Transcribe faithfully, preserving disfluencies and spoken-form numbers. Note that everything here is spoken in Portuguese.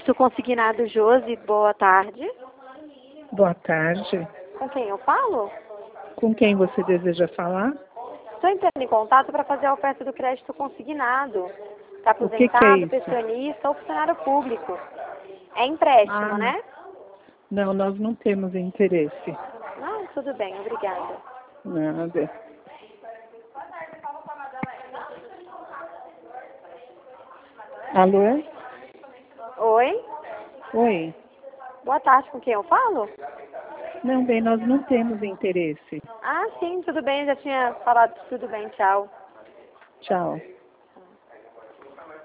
Crédito consignado, Josi, boa tarde. Boa tarde. Com quem eu falo? Com quem você deseja falar? Estou entrando em contato para fazer a oferta do crédito consignado. Está O que que é aposentado, isso? pensionista ou funcionário público. É empréstimo, Ah, né? não, nós não temos interesse. Não, tudo bem, obrigada. Nada. Alô? Oi? Oi. Boa tarde, com quem eu falo? Não, bem, nós não temos interesse. Ah, sim, tudo bem, já tinha falado tudo bem, tchau. Tchau.